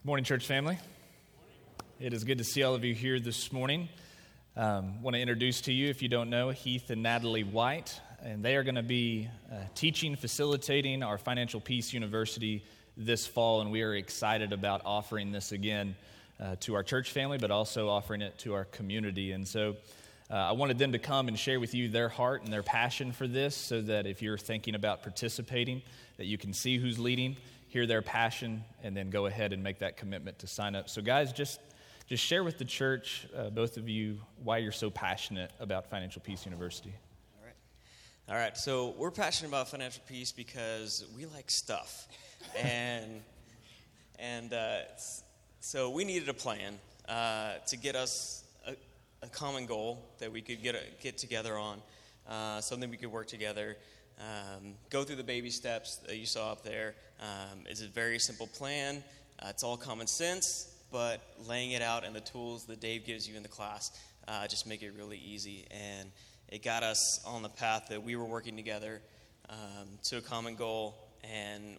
Morning, church family. It is good to see all of you here this morning. Want to introduce to you, if you don't know, Heath and Natalie White, and they are going to be teaching, facilitating our Financial Peace University this fall, and we are excited about offering this again to our church family, but also offering it to our community. And so I wanted them to come and share with you their heart and their passion for this, so that if you're thinking about participating, that you can see who's leading, hear their passion, and then go ahead and make that commitment to sign up. So guys, just share with the church, both of you, why you're so passionate about Financial Peace University. All right. So we're passionate about financial peace because we like stuff. So we needed a plan to get us a common goal that we could get together on, something we could work together. Go through the baby steps that you saw up there. It's a very simple plan. It's all common sense, but laying it out and the tools that Dave gives you in the class just make it really easy. And it got us on the path that we were working together to a common goal. And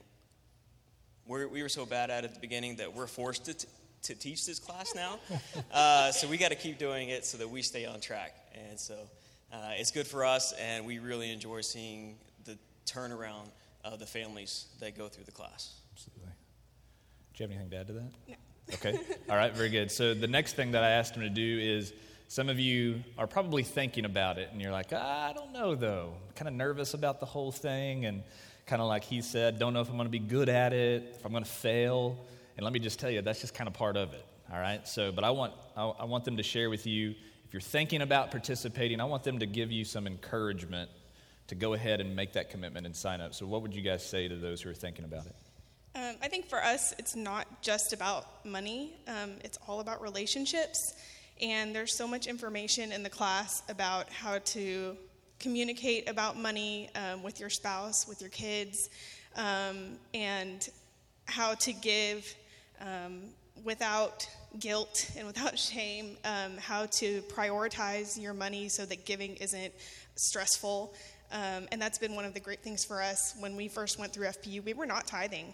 we were so bad at it at the beginning that we're forced to teach this class now. So we got to keep doing it so that we stay on track. And so it's good for us, and we really enjoy seeing the turnaround of the families that go through the class. Absolutely. Do you have anything to add to that? No. Okay. All right, very good. So the next thing that I asked them to do is, some of you are probably thinking about it, and you're like, I don't know, though. I'm kind of nervous about the whole thing, and kind of like he said, don't know if I'm going to be good at it, if I'm going to fail. And let me just tell you, that's just kind of part of it, all right? So, but I want them to share with you, if you're thinking about participating, I want them to give you some encouragement to go ahead and make that commitment and sign up. So what would you guys say to those who are thinking about it? I think for us, it's not just about money. It's all about relationships. And there's so much information in the class about how to communicate about money with your spouse, with your kids, and how to give without guilt and without shame, how to prioritize your money so that giving isn't stressful. And that's been one of the great things for us. When we first went through FPU, we were not tithing.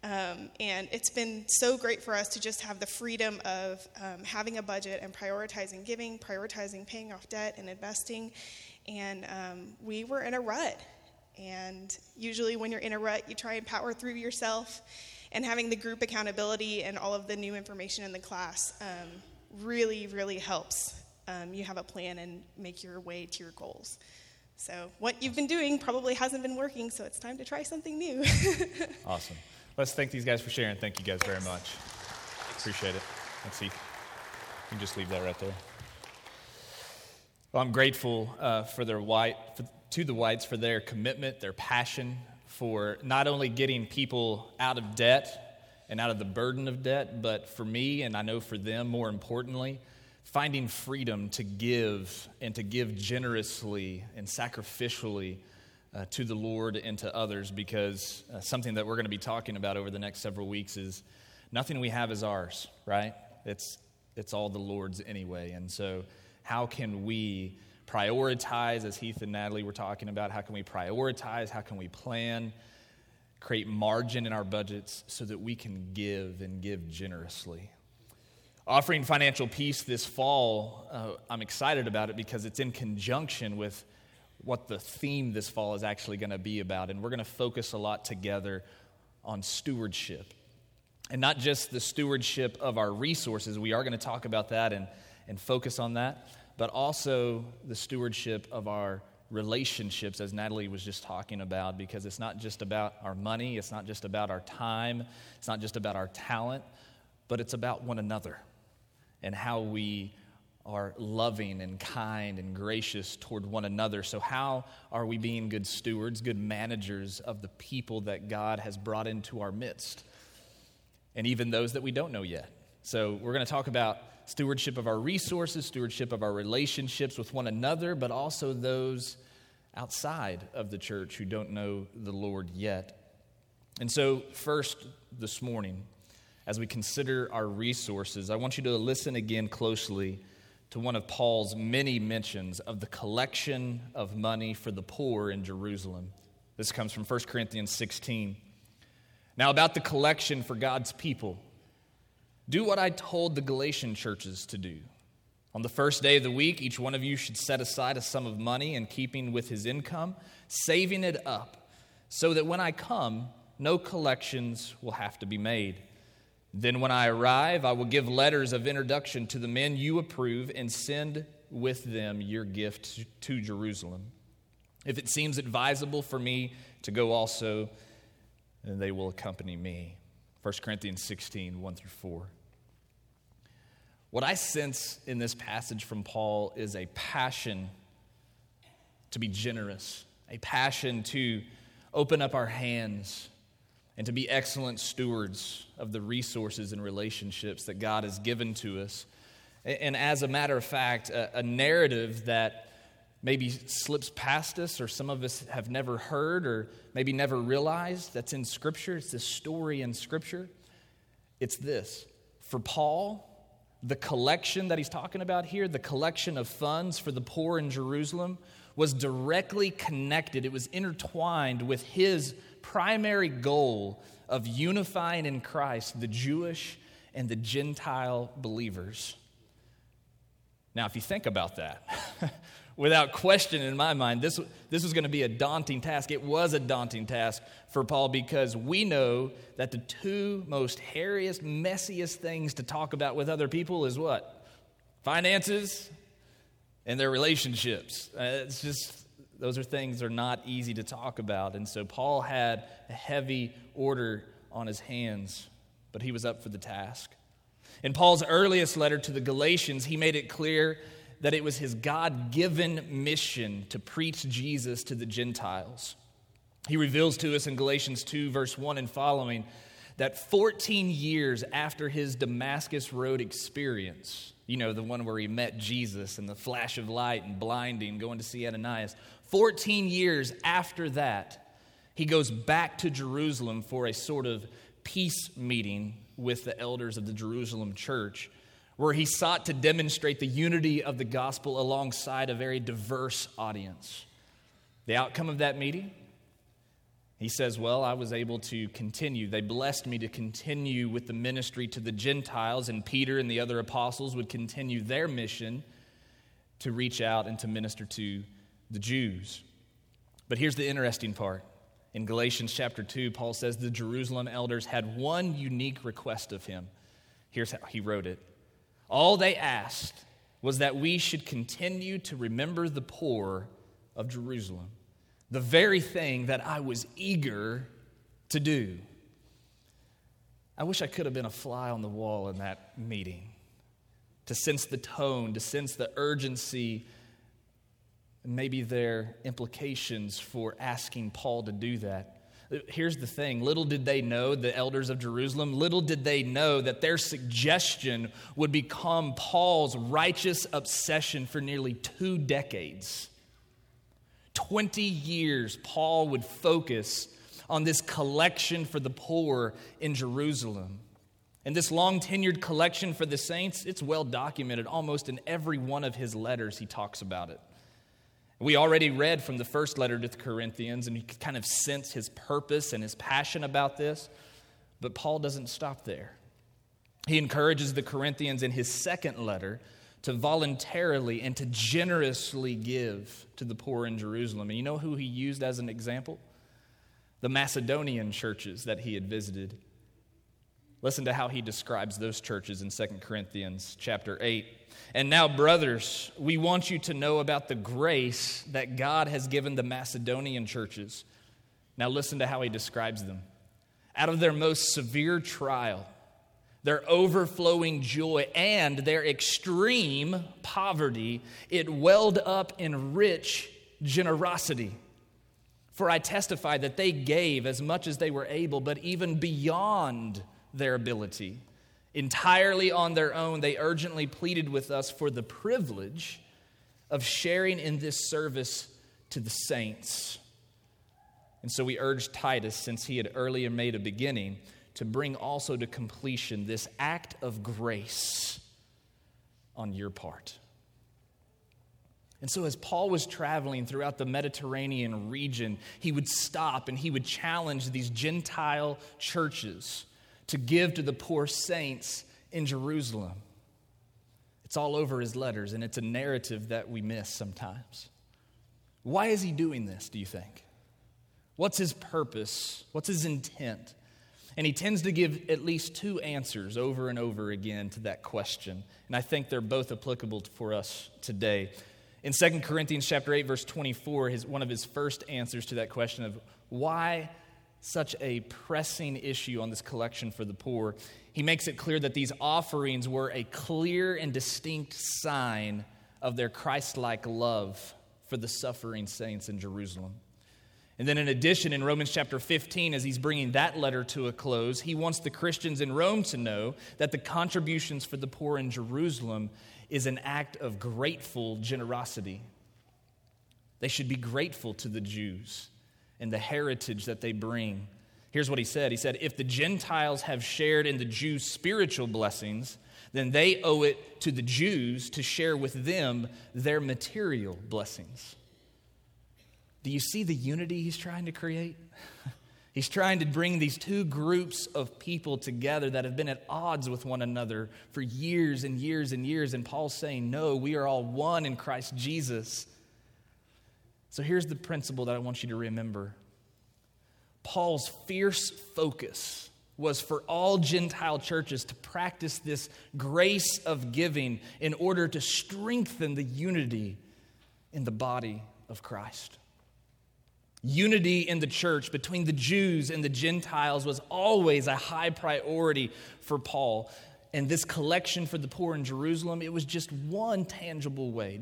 And it's been so great for us to just have the freedom of having a budget and prioritizing giving, prioritizing paying off debt and investing. And we were in a rut. And usually when you're in a rut, you try and power through yourself. And having the group accountability and all of the new information in the class really, really helps you have a plan and make your way to your goals. So what you've been doing probably hasn't been working, so it's time to try something new. Awesome. Let's thank these guys for sharing. Thank you guys very much. Appreciate it. Thanks, Heath. You can just leave that right there. Well, I'm grateful to the Whites for their commitment, their passion for not only getting people out of debt and out of the burden of debt, but for me, and I know for them more importantly, finding freedom to give and to give generously and sacrificially to the Lord and to others, because something that we're going to be talking about over the next several weeks is nothing we have is ours, right? It's all the Lord's anyway. And so how can we prioritize, as Heath and Natalie were talking about, how can we prioritize, how can we plan, create margin in our budgets so that we can give and give generously. Offering Financial Peace this fall, I'm excited about it because it's in conjunction with what the theme this fall is actually going to be about. And we're going to focus a lot together on stewardship. And not just the stewardship of our resources, we are going to talk about that and focus on that, but also the stewardship of our relationships, as Natalie was just talking about, because it's not just about our money, it's not just about our time, it's not just about our talent, but it's about one another and how we are loving and kind and gracious toward one another. So how are we being good stewards, good managers of the people that God has brought into our midst, and even those that we don't know yet? So we're going to talk about stewardship of our resources, stewardship of our relationships with one another, but also those outside of the church who don't know the Lord yet. And so first this morning, as we consider our resources, I want you to listen again closely to one of Paul's many mentions of the collection of money for the poor in Jerusalem. This comes from 1 Corinthians 16. Now about the collection for God's people. Do what I told the Galatian churches to do. On the first day of the week, each one of you should set aside a sum of money in keeping with his income, saving it up, so that when I come, no collections will have to be made. Then when I arrive, I will give letters of introduction to the men you approve and send with them your gift to Jerusalem. If it seems advisable for me to go also, then they will accompany me. 1 Corinthians 16, 1-4. What I sense in this passage from Paul is a passion to be generous, a passion to open up our hands and to be excellent stewards of the resources and relationships that God has given to us. And as a matter of fact, a narrative that maybe slips past us or some of us have never heard or maybe never realized that's in Scripture. It's this story in Scripture. It's this. For Paul, the collection that he's talking about here, the collection of funds for the poor in Jerusalem, was directly connected. It was intertwined with his primary goal of unifying in Christ the Jewish and the Gentile believers. Now, if you think about that, without question in my mind, this was going to be a daunting task. It was a daunting task for Paul because we know that the two most hairiest, messiest things to talk about with other people is what? Finances and their relationships. It's just, those are things that are not easy to talk about. And so Paul had a heavy order on his hands, but he was up for the task. In Paul's earliest letter to the Galatians, he made it clear that it was his God-given mission to preach Jesus to the Gentiles. He reveals to us in Galatians 2, verse 1 and following, that 14 years after his Damascus Road experience, you know, the one where he met Jesus and the flash of light and blinding, going to see Ananias, 14 years after that, he goes back to Jerusalem for a sort of peace meeting with the elders of the Jerusalem church, where he sought to demonstrate the unity of the gospel alongside a very diverse audience. The outcome of that meeting, he says, well, I was able to continue. They blessed me to continue with the ministry to the Gentiles, and Peter and the other apostles would continue their mission to reach out and to minister to the Jews. But here's the interesting part. In Galatians chapter 2, Paul says the Jerusalem elders had one unique request of him. Here's how he wrote it. All they asked was that we should continue to remember the poor of Jerusalem, the very thing that I was eager to do. I wish I could have been a fly on the wall in that meeting, to sense the tone, to sense the urgency, and maybe their implications for asking Paul to do that. Here's the thing. Little did they know, the elders of Jerusalem, little did they know that their suggestion would become Paul's righteous obsession for nearly 2 decades. 20 years, Paul would focus on this collection for the poor in Jerusalem. And this long-tenured collection for the saints, it's well documented. Almost in every one of his letters, he talks about it. We already read from the first letter to the Corinthians, and you could kind of sense his purpose and his passion about this. But Paul doesn't stop there. He encourages the Corinthians in his second letter to voluntarily and to generously give to the poor in Jerusalem. And you know who he used as an example? The Macedonian churches that he had visited. Listen to how he describes those churches in 2 Corinthians chapter 8. And now, brothers, we want you to know about the grace that God has given the Macedonian churches. Now listen to how he describes them. Out of their most severe trial, their overflowing joy, and their extreme poverty, it welled up in rich generosity. For I testify that they gave as much as they were able, but even beyond their ability. Entirely on their own, they urgently pleaded with us for the privilege of sharing in this service to the saints. And so we urged Titus, since he had earlier made a beginning, to bring also to completion this act of grace on your part. And so as Paul was traveling throughout the Mediterranean region, he would stop and he would challenge these Gentile churches to give to the poor saints in Jerusalem. It's all over his letters, and it's a narrative that we miss sometimes. Why is he doing this, do you think? What's his purpose? What's his intent? And he tends to give at least two answers over and over again to that question. And I think they're both applicable for us today. In 2 Corinthians chapter 8, verse 24, one of his first answers to that question of why such a pressing issue on this collection for the poor, he makes it clear that these offerings were a clear and distinct sign of their Christ-like love for the suffering saints in Jerusalem. And then in addition, in Romans chapter 15, as he's bringing that letter to a close, he wants the Christians in Rome to know that the contributions for the poor in Jerusalem is an act of grateful generosity. They should be grateful to the Jews and the heritage that they bring. Here's what he said. He said, if the Gentiles have shared in the Jews' spiritual blessings, then they owe it to the Jews to share with them their material blessings. Do you see the unity he's trying to create? He's trying to bring these two groups of people together that have been at odds with one another for years and years and years. And Paul's saying, no, we are all one in Christ Jesus. So here's the principle that I want you to remember. Paul's fierce focus was for all Gentile churches to practice this grace of giving in order to strengthen the unity in the body of Christ. Unity in the church between the Jews and the Gentiles was always a high priority for Paul. And this collection for the poor in Jerusalem, it was just one tangible way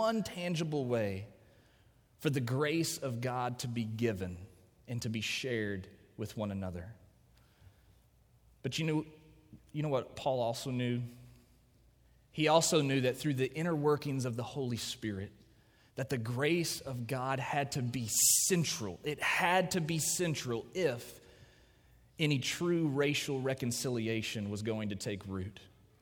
for the grace of God to be given and to be shared with one another. But you know what Paul also knew? He also knew that through the inner workings of the Holy Spirit, that the grace of God had to be central. It had to be central if any true racial reconciliation was going to take root.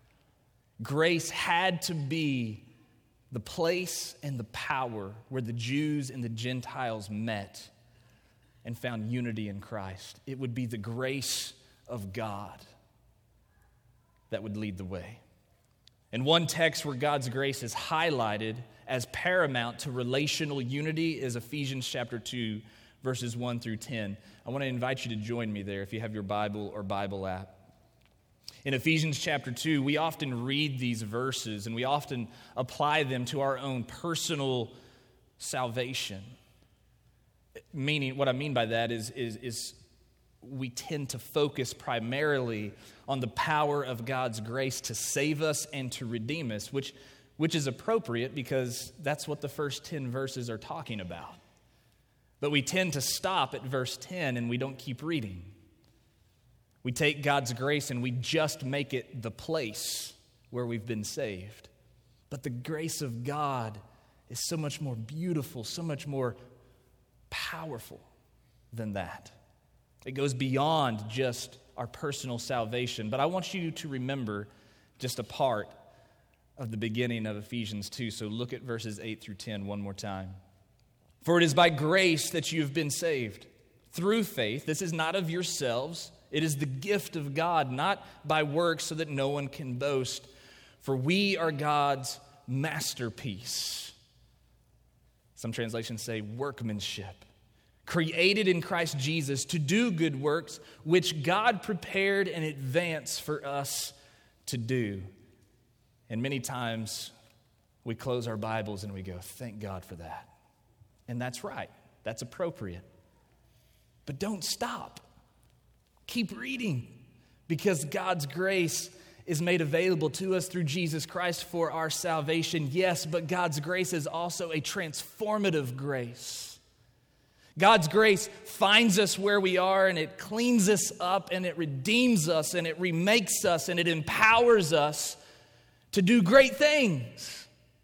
Grace had to be the place and the power where the Jews and the Gentiles met and found unity in Christ. It would be the grace of God that would lead the way. And one text where God's grace is highlighted as paramount to relational unity is Ephesians chapter 2, verses 1 through 10. I want to invite you to join me there if you have your Bible or Bible app. In Ephesians chapter 2, we often read these verses and we often apply them to our own personal salvation. Meaning, what I mean by that is we tend to focus primarily on the power of God's grace to save us and to redeem us, which is appropriate because that's what the first 10 verses are talking about. But we tend to stop at verse 10 and we don't keep reading. We take God's grace and we just make it the place where we've been saved. But the grace of God is so much more beautiful, so much more powerful than that. It goes beyond just our personal salvation. But I want you to remember just a part of the beginning of Ephesians 2. So look at verses 8 through 10 one more time. For it is by grace that you have been saved, through faith. This is not of yourselves. It is the gift of God, not by works, so that no one can boast. For we are God's masterpiece. Some translations say workmanship. Created in Christ Jesus to do good works, which God prepared in advance for us to do. And many times we close our Bibles and we go, thank God for that. And that's right. That's appropriate. But don't stop. Keep reading, because God's grace is made available to us through Jesus Christ for our salvation. Yes, but God's grace is also a transformative grace. God's grace finds us where we are, and it cleans us up, and it redeems us, and it remakes us, and it empowers us to do great things.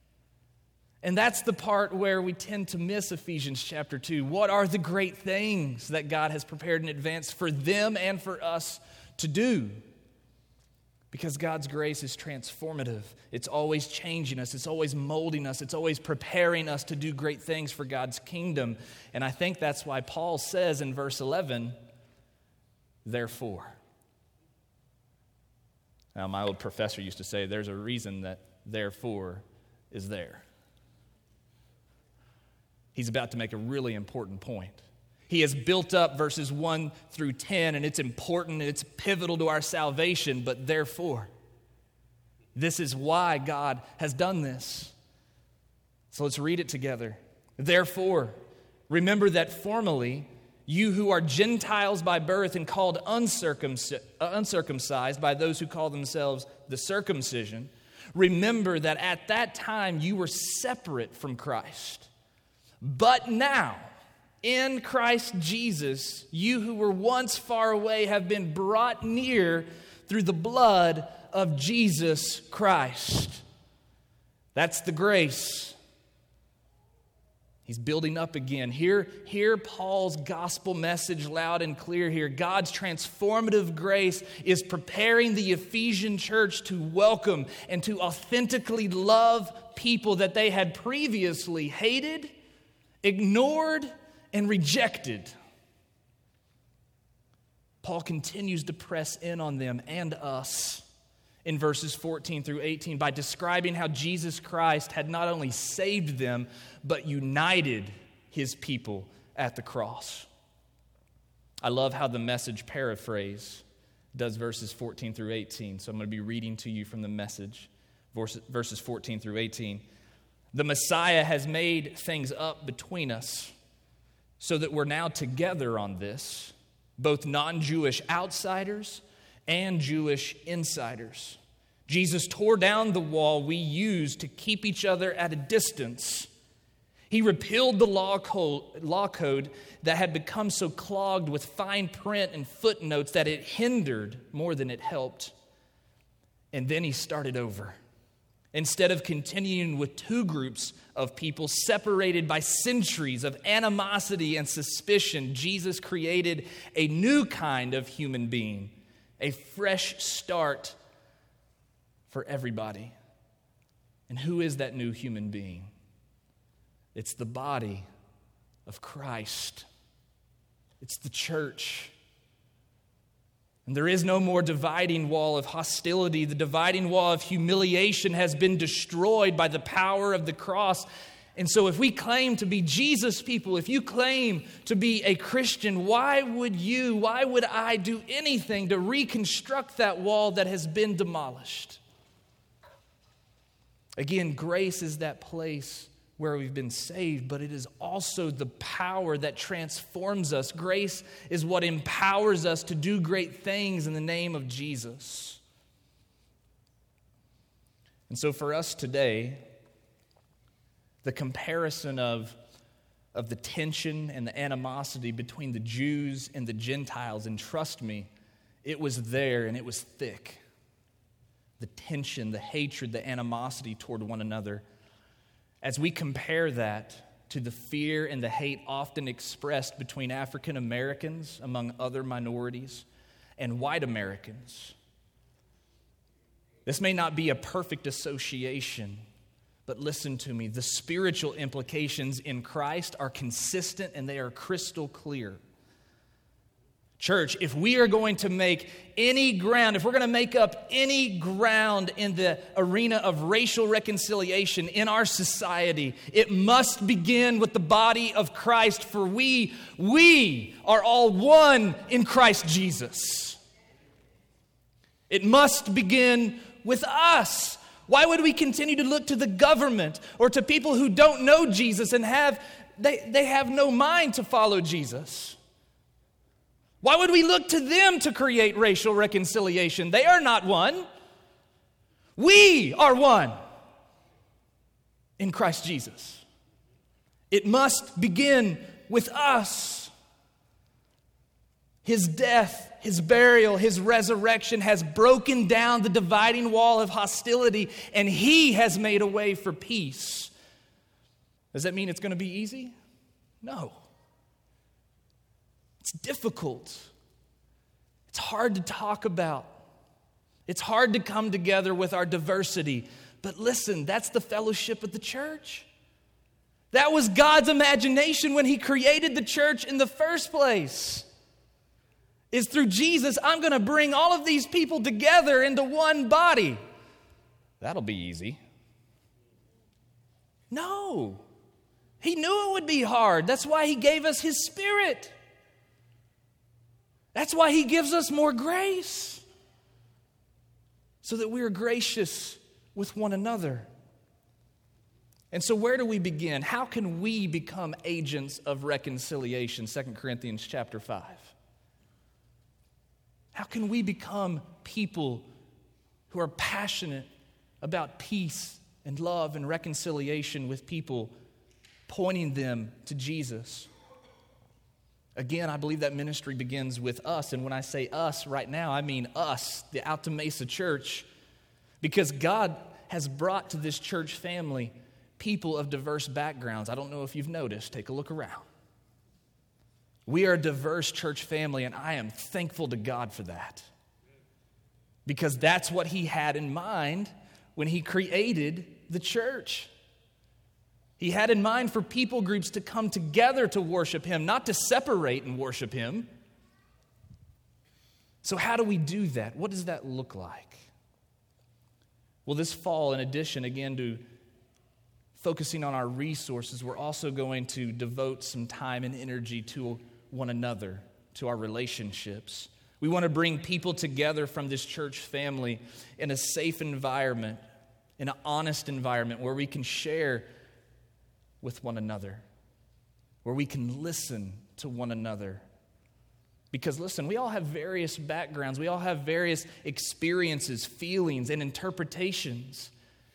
And that's the part where we tend to miss Ephesians chapter 2. What are the great things that God has prepared in advance for them and for us to do? Because God's grace is transformative. It's always changing us. It's always molding us. It's always preparing us to do great things for God's kingdom. And I think that's why Paul says in verse 11, therefore. Now, my old professor used to say, there's a reason that therefore is there. He's about to make a really important point. He has built up verses 1 through 10, and it's important, and it's pivotal to our salvation, but therefore, this is why God has done this. So let's read it together. Therefore, remember that formerly, you who are Gentiles by birth and called uncircumcised by those who call themselves the circumcision, remember that at that time you were separate from Christ. But now, in Christ Jesus, you who were once far away have been brought near through the blood of Jesus Christ. That's the grace. He's building up again. Hear Paul's gospel message loud and clear here. God's transformative grace is preparing the Ephesian church to welcome and to authentically love people that they had previously hated, ignored, and rejected. Paul continues to press in on them and us in verses 14 through 18 by describing how Jesus Christ had not only saved them, but united his people at the cross. I love how the Message paraphrase does verses 14 through 18. So I'm going to be reading to you from the Message, verses 14 through 18. The Messiah has made things up between us so that we're now together on this, both non-Jewish outsiders and Jewish insiders. Jesus tore down the wall we used to keep each other at a distance. He repealed the law code that had become so clogged with fine print and footnotes that it hindered more than it helped. And then he started over. Instead of continuing with two groups of people separated by centuries of animosity and suspicion, Jesus created a new kind of human being, a fresh start for everybody. And who is that new human being? It's the body of Christ. It's the church. And there is no more dividing wall of hostility. The dividing wall of humiliation has been destroyed by the power of the cross. And so if we claim to be Jesus people, if you claim to be a Christian, why would I do anything to reconstruct that wall that has been demolished? Again, grace is that place where we've been saved, but it is also the power that transforms us. Grace is what empowers us to do great things in the name of Jesus. And so for us today, the comparison of the tension and the animosity between the Jews and the Gentiles, and trust me, it was there and it was thick. The tension, the hatred, the animosity toward one another. As we compare that to the fear and the hate often expressed between African Americans, among other minorities, and white Americans, this may not be a perfect association, but listen to me. The spiritual implications in Christ are consistent and they are crystal clear. Church, if we are going to make if we're going to make up any ground in the arena of racial reconciliation in our society, it must begin with the body of Christ, for we are all one in Christ Jesus. It must begin with us. Why would we continue to look to the government or to people who don't know Jesus and they have no mind to follow Jesus? Why would we look to them to create racial reconciliation? They are not one. We are one in Christ Jesus. It must begin with us. His death, his burial, his resurrection has broken down the dividing wall of hostility, and he has made a way for peace. Does that mean it's going to be easy? No. It's difficult. It's hard to talk about. It's hard to come together with our diversity. But listen, that's the fellowship of the church. That was God's imagination when he created the church in the first place. is through Jesus, I'm going to bring all of these people together into one body. That'll be easy. No. He knew it would be hard. That's why he gave us his Spirit. That's why he gives us more grace, so that we are gracious with one another. And so where do we begin? How can we become agents of reconciliation? 2 Corinthians chapter 5. How can we become people who are passionate about peace and love and reconciliation with people, pointing them to Jesus? Again, I believe that ministry begins with us. And when I say us right now, I mean us, the Alta Mesa Church, because God has brought to this church family people of diverse backgrounds. I don't know if you've noticed. Take a look around. We are a diverse church family, and I am thankful to God for that, because that's what he had in mind when he created the church. He had in mind for people groups to come together to worship him, not to separate and worship him. So how do we do that? What does that look like? Well, this fall, in addition, again, to focusing on our resources, we're also going to devote some time and energy to one another, to our relationships. We want to bring people together from this church family in a safe environment, in an honest environment where we can share with one another, where we can listen to one another. Because listen, we all have various backgrounds. We all have various experiences, feelings, and interpretations.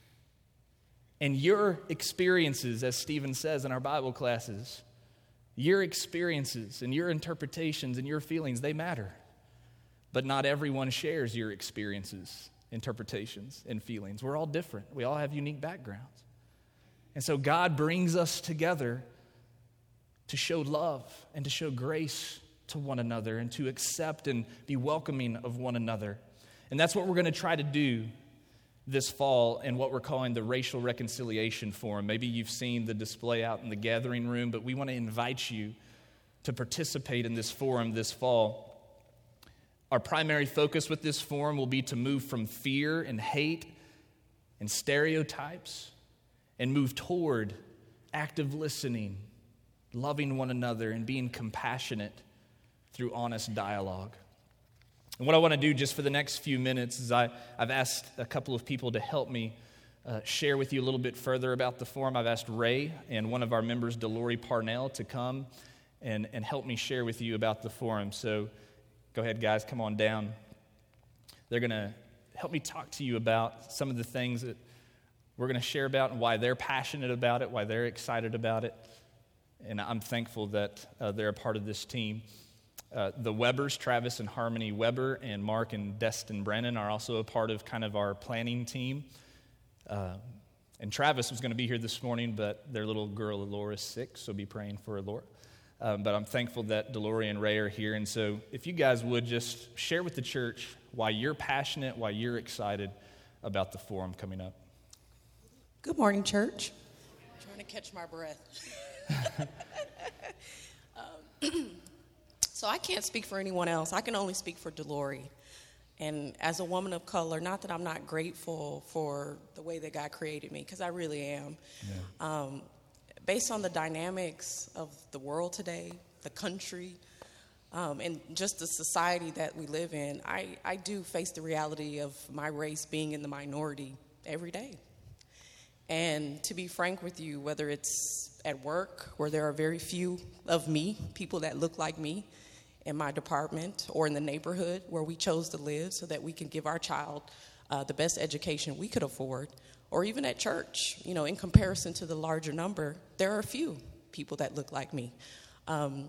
And your experiences, as Stephen says in our Bible classes, your experiences and your interpretations and your feelings, they matter. But not everyone shares your experiences, interpretations, and feelings. We're all different. We all have unique backgrounds. And so God brings us together to show love and to show grace to one another and to accept and be welcoming of one another. And that's what we're going to try to do this fall in what we're calling the Racial Reconciliation Forum. Maybe you've seen the display out in the gathering room, but we want to invite you to participate in this forum this fall. Our primary focus with this forum will be to move from fear and hate and stereotypes and move toward active listening, loving one another, and being compassionate through honest dialogue. And what I want to do just for the next few minutes is I've asked a couple of people to help me share with you a little bit further about the forum. I've asked Ray and one of our members, Delory Parnell, to come and help me share with you about the forum. So go ahead, guys, come on down. They're going to help me talk to you about some of the things that we're going to share about and why they're passionate about it, why they're excited about it. And I'm thankful that they're a part of this team. The Webbers, Travis and Harmony Weber, and Mark and Destin Brennan are also a part of kind of our planning team. And Travis was going to be here this morning, but their little girl, Laura's sick, so be praying for Laura. But I'm thankful that Delory and Ray are here. And so if you guys would just share with the church why you're passionate, why you're excited about the forum coming up. Good morning, church. I'm trying to catch my breath. So I can't speak for anyone else. I can only speak for Delory. And as a woman of color, not that I'm not grateful for the way that God created me, because I really am. Yeah. Based on the dynamics of the world today, the country, and just the society that we live in, I do face the reality of my race being in the minority every day. And to be frank with you, whether it's at work, where there are very few of me, people that look like me, in my department, or in the neighborhood where we chose to live so that we can give our child the best education we could afford, or even at church, you know, in comparison to the larger number, there are a few people that look like me. The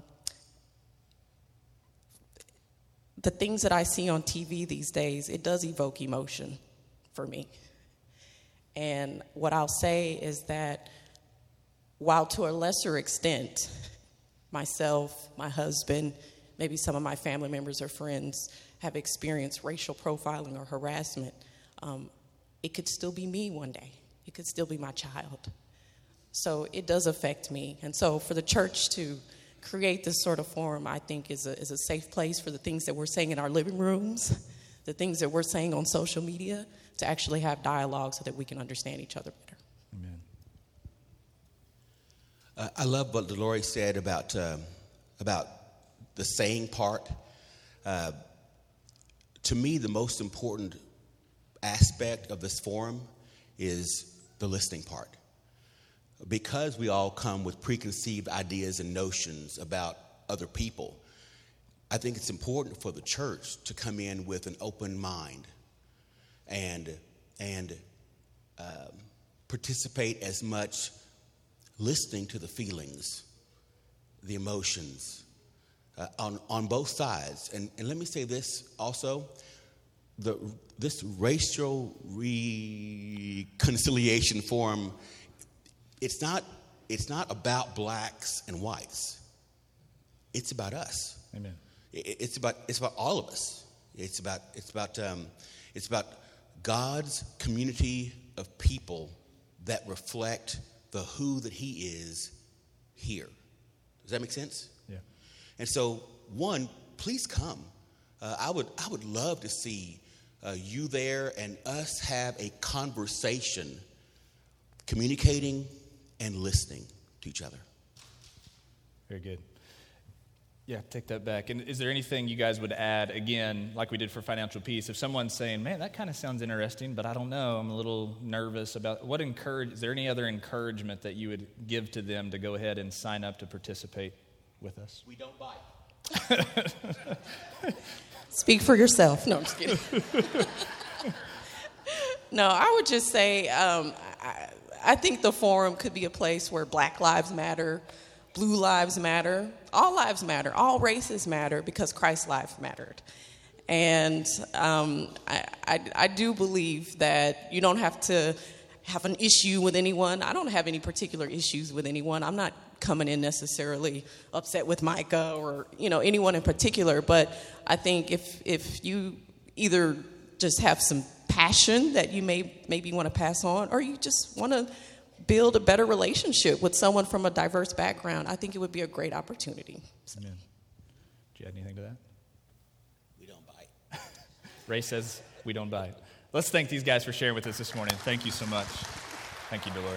things that I see on TV these days, it does evoke emotion for me. And what I'll say is that while to a lesser extent, myself, my husband, maybe some of my family members or friends have experienced racial profiling or harassment, it could still be me one day. It could still be my child. So it does affect me. And so for the church to create this sort of forum, I think, is a safe place for the things that we're saying in our living rooms, the things that we're saying on social media, to actually have dialogue so that we can understand each other better. Amen. I love what Dolores said about the saying part. To me, the most important aspect of this forum is the listening part. Because we all come with preconceived ideas and notions about other people, I think it's important for the church to come in with an open mind and participate as much listening to the feelings, the emotions, on both sides. And let me say this also, this racial reconciliation forum, it's not about blacks and whites. It's about us. Amen. It's about all of us. It's about God's community of people that reflect the who that He is here. Does that make sense? Yeah. And so, one, please come. I would love to see you there and us have a conversation, communicating and listening to each other. Very good. Yeah, take that back. And is there anything you guys would add, again, like we did for Financial Peace? If someone's saying, man, that kind of sounds interesting, but I don't know, I'm a little nervous about, is there any other encouragement that you would give to them to go ahead and sign up to participate with us? We don't bite. Speak for yourself. No, I'm just kidding. No, I would just say I think the forum could be a place where Black lives matter, Blue lives matter, all races matter, because Christ's life mattered. And I do believe that you don't have to have an issue with anyone. I don't have any particular issues with anyone. I'm not coming in necessarily upset with Micah or anyone in particular, but I think if you either just have some passion that you maybe want to pass on, or you just want to build a better relationship with someone from a diverse background, I think it would be a great opportunity. So. Amen. Do you add anything to that? We don't bite. Ray says we don't bite. Let's thank these guys for sharing with us this morning. Thank you so much. Thank you, Dolores.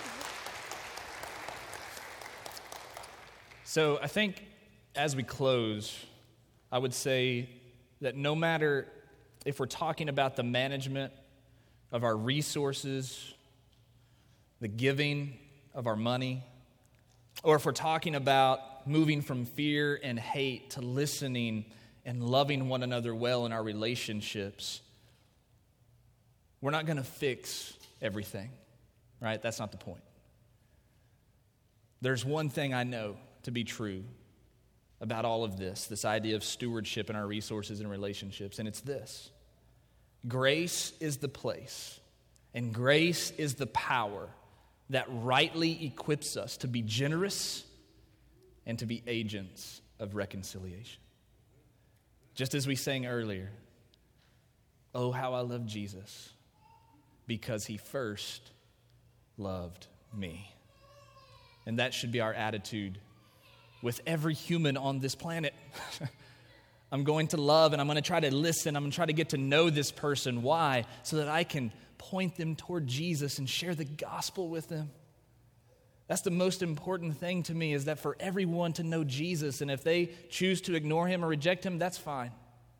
So I think as we close, I would say that no matter if we're talking about the management of our resources, the giving of our money, or if we're talking about moving from fear and hate to listening and loving one another well in our relationships, we're not going to fix everything, right? That's not the point. There's one thing I know to be true about all of this idea of stewardship in our resources and relationships, and it's this. Grace is the place, and grace is the power that rightly equips us to be generous and to be agents of reconciliation. Just as we sang earlier, oh, how I love Jesus, because He first loved me. And that should be our attitude with every human on this planet. I'm going to love, and I'm going to try to listen. I'm going to try to get to know this person. Why? So that I can point them toward Jesus and share the gospel with them. That's the most important thing to me, is that for everyone to know Jesus, and if they choose to ignore Him or reject Him, that's fine.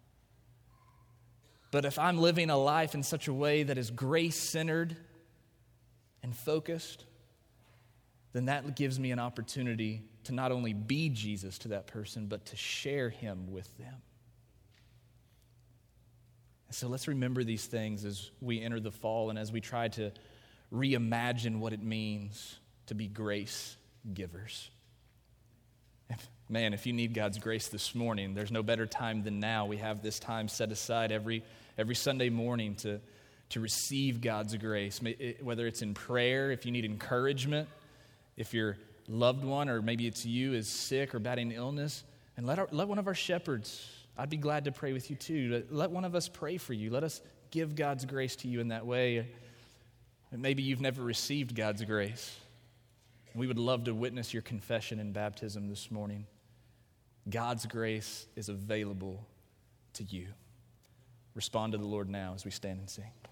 But if I'm living a life in such a way that is grace-centered and focused, then that gives me an opportunity to not only be Jesus to that person, but to share Him with them. And so let's remember these things as we enter the fall and as we try to reimagine what it means to be grace givers. Man, if you need God's grace this morning, there's no better time than now. We have this time set aside every Sunday morning to receive God's grace, whether it's in prayer, if you need encouragement, if your loved one, or maybe it's you, is sick or battling illness, and let one of our shepherds, I'd be glad to pray with you too. Let one of us pray for you. Let us give God's grace to you in that way. And maybe you've never received God's grace. We would love to witness your confession and baptism this morning. God's grace is available to you. Respond to the Lord now as we stand and sing.